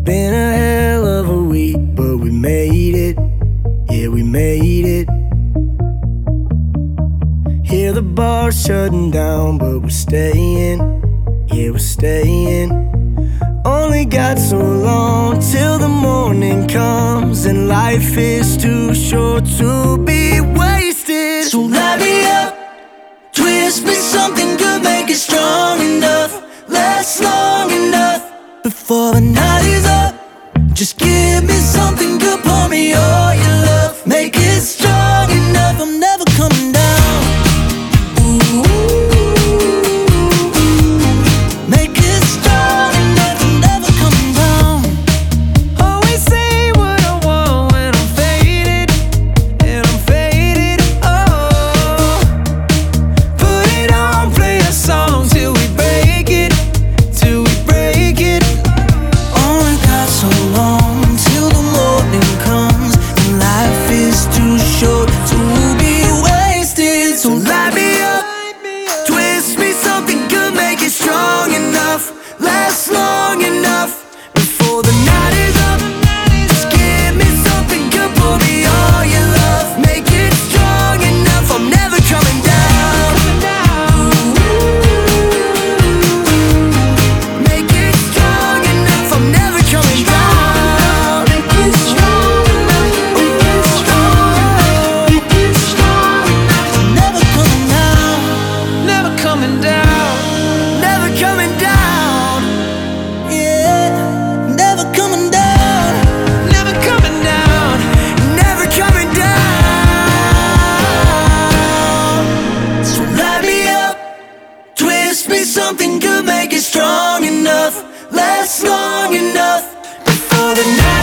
been a hell of a week, but we made it. Yeah, we made it. Hear the bar shutting down, but we're staying. Yeah, we're staying. Only got so long till the morning comes, and life is too short to be wasted. So light me up, twist me something good, make it strong enough, last long enough before the night is up. Just give me something good, pour me all your love, make it strong enough. I'm never coming down. Ooh, make it strong enough. I'm never coming down. Always say what I want when I'm faded, and I'm faded. Oh, put it on, play a song till we break it, till we break it. Only got so long till the morning comes, and life is too short to be wasted. So light me up, twist me something good, make it strong enough, last long enough before the night is up. Just give me something good, pour me all your love, make it strong enough. I'm never coming down. Make it strong enough. I'm never coming down. Make it strong enough. Make it strong. Make it strong enough. I'm never coming down. Never coming down. Never coming down. Yeah, never coming down. Never coming down. Never coming down. So light me up, twist me something good, make it strong enough, last long enough before the night